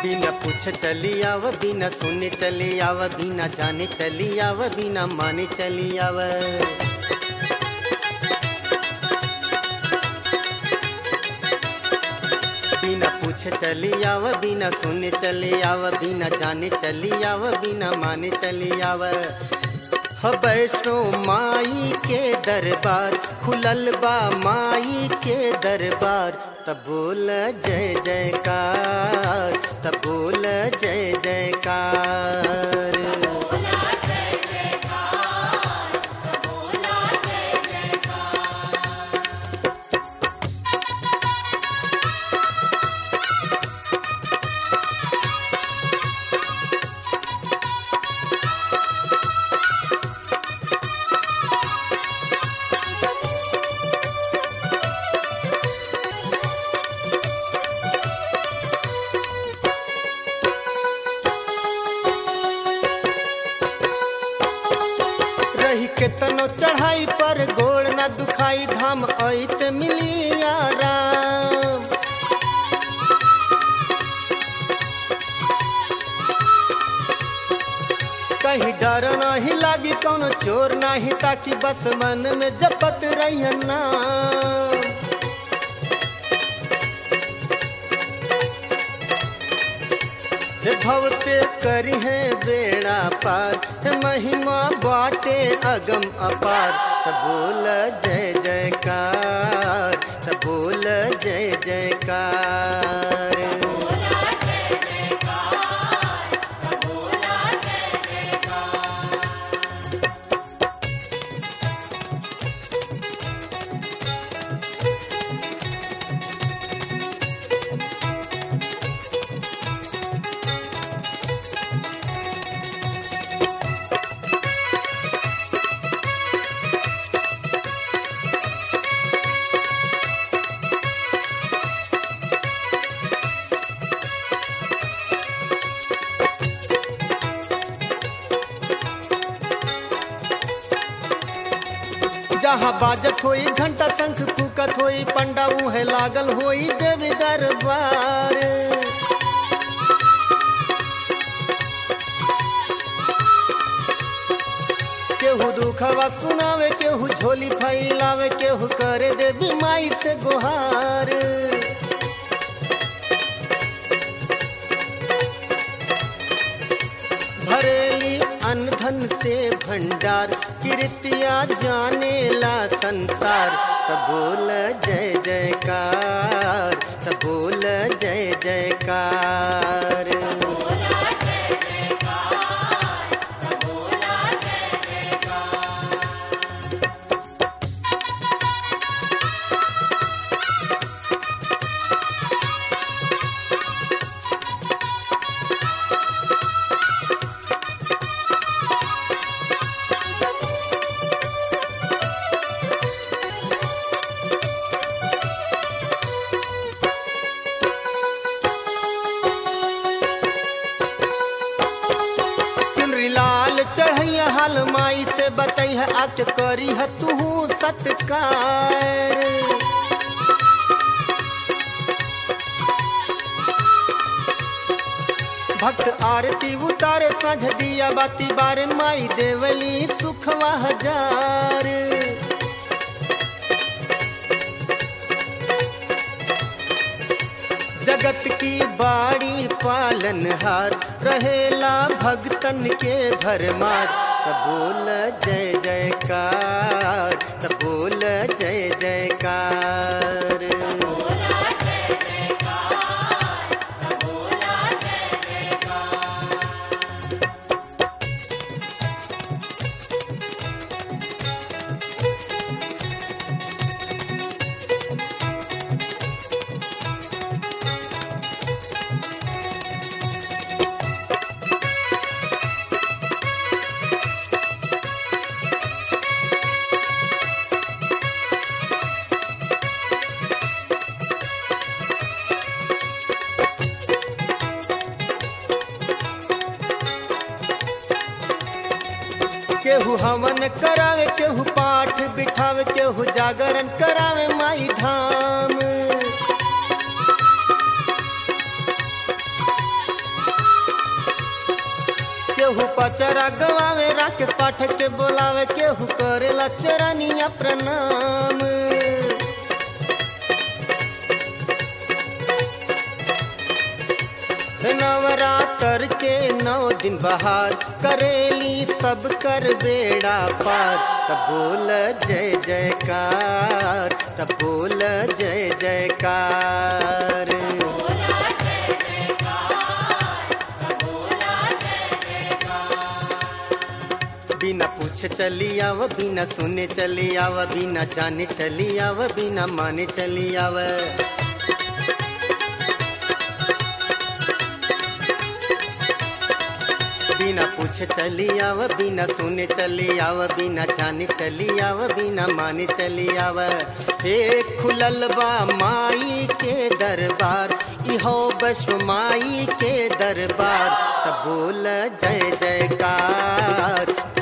बिना पूछे चली आव, बिना सुने चली आव, बिना जाने चली आव, बिना माने चली आव। बिना पूछे चली आव, बिना सुने चली आव, बिना जाने चली आव, बिना माने चली आव। वैष्णो माई के दरबार खुलल बा, माई के दरबार तब बोल जय जयकार, तब बोल जय जयकार। केतनो चढ़ाई पर गोड़ न दुखाई, धाम आइत मिली आराम। कहीं डर नहीं लागी, कौनो चोर नहीं ताकि, बस मन में जपत रहिए नाम। भव से करी है बेड़ा पार, महिमा बाटे अगम अपार तब बोल जय जयकार, तब बोल जय जयकार। जहाँ बाजत होई घंटा शंख फूकत होई, पंडा उहे लागल होई देवी दरबार। केहू दुखवा सुनावे, केहू झोली फैलावे, केहू करे देवी माई से गुहार। भरेली अन्न धन से भंडार, कीर्तिया जाने ला संसार तब बोल जय जयकार, तब बोल जय जयकार। चढ़ैया हाल माई से बतैह, आक करी है तू सत्कार। भक्त आरती उतारे, साँझ दिया बाती बारे, माई देवली सुखवा हजार। जगत की बाड़ी पालनहार, रहेला भक्तन के भरमार तब बोल जय जयकार, तब बोल जय जयकार। केहू हवन करावे, केहू पाठ बिठावे, केहू जागरण करावे माई धाम। केहू पचरा गवावे राकेश पाठक के बोलावे केहू करेला चरनिया प्रणाम। नवरात्र के 9 दिन बहार करेली सब कर बेड़ा पार। तब बोल जय जयकार, तब बोल जय जयकार। बिना पूछे चली आव, बिना सुने चली आव, बिना जाने चली आव, बिना माने चली आव। बिना पूछे चली आव, बिना सुने चली आव, बिना जाने चली आव, बिना माने चली आव। एक खुलल बा माई के दरबार, इहो वैष्णो माई के दरबार। तब बोल जय जयकार,